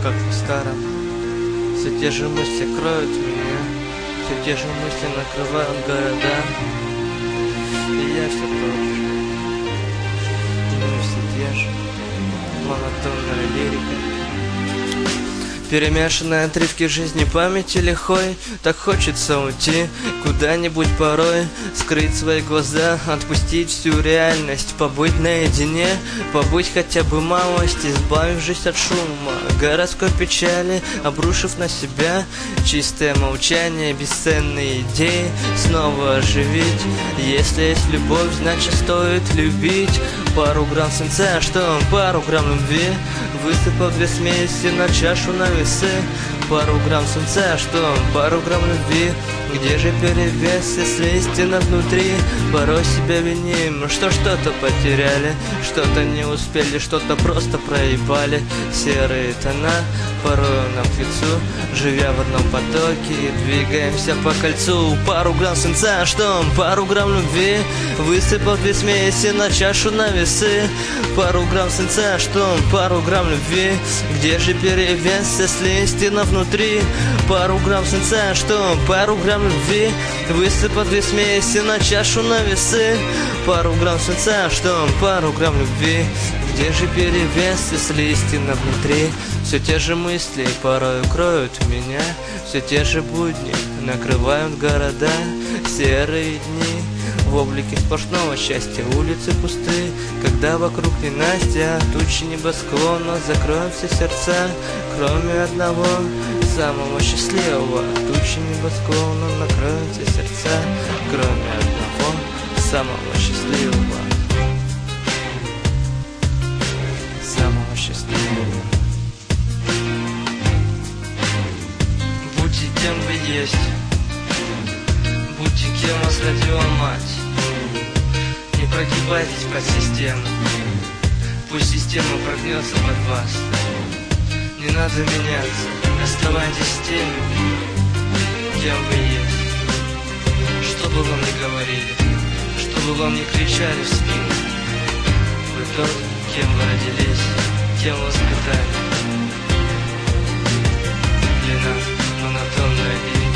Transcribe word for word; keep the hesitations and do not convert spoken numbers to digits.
как в старом. Все те же мысли кроют меня, все те же мысли накрывают города. И я все тот же, и мы все те же, монотонная лирика. Перемешанные отрывки жизни памяти лихой. Так хочется уйти куда-нибудь порой, скрыть свои глаза, отпустить всю реальность, побыть наедине, побыть хотя бы малость, избавившись от шума городской печали, обрушив на себя чистое молчание, бесценные идеи снова оживить. Если есть любовь, значит стоит любить. Пару грамм свинца, что пару грамм любви, высыпав две смеси на чашу на весы. Пару грамм свинца, что пару грамм любви. Где же перевес, если истина внутри? Порой себя виним, что что-то потеряли, что-то не успели, что-то просто проебали. Серые тона порой нам к лицу, живя в одном потоке, двигаемся по кольцу. Пару грамм свинца, что пару грамм любви, высыпав две смеси на чашу на весы. Пару грамм свинца, что пару грамм любви. Где же перевес, если истина внутри? Пару грамм свинца, что пару грамм любви, высыпав две смеси на чашу на весы. Пару грамм свинца, что пару грамм любви. Где же перевес, если истина внутри? Все те же мысли порой укроют меня, все те же будни накрывают города. Серые дни в облике сплошного счастья, улицы пусты, когда вокруг ненастья, тучи небосклона закроют все сердца, кроме одного, самого счастливого. Тучи небосклона накроют все сердца, кроме одного, самого счастливого. Самого счастливого. Будьте кем вы есть, будьте кем вас родила мать. Не прогибайтесь под систему, пусть система прогнется под вас. Не надо меняться, оставайтесь теми, кем вы есть. Что бы вам ни говорили, что бы вам ни кричали в спину, вы тот, кем вы родились, кем воспитали. Для нас монотонная лирика.